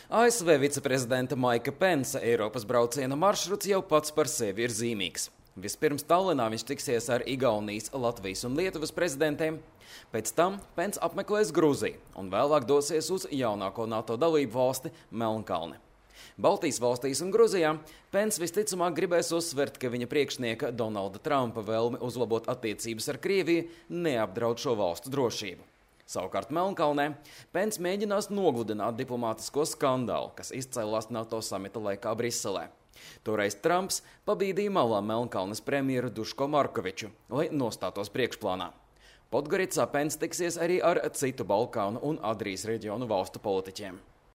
ASV viceprezidenta Maika Pensa Eiropas brauciena maršruts jau pats par sevi ir zīmīgs. Vispirms Tallinā viņš tiksies ar Igaunijas, Latvijas un Lietuvas prezidentiem. Pēc tam Pence apmeklēs Gruziju un vēlāk dosies uz jaunāko NATO dalību valsti Melnkalni. Baltijas valstīs un Gruzijā Pence visticamāk gribēs uzsvert, ka viņa priekšnieka Donalda Trumpa vēlme uzlabot attiecības ar Krieviju neapdraud šo valstu drošību. Savukārt Melnkalnē Pence mēģinās nogludināt diplomātisko skandālu, kas izcēlās NATO samita laikā Briselē. Toreiz Trumps pabīdīja malā Melnkalnes premjeru Duško Markoviču, lai nostātos priekšplānā. Podgoricā Pence tiksies arī ar citu Balkānu un Adrijas reģionu valstu politiķiem.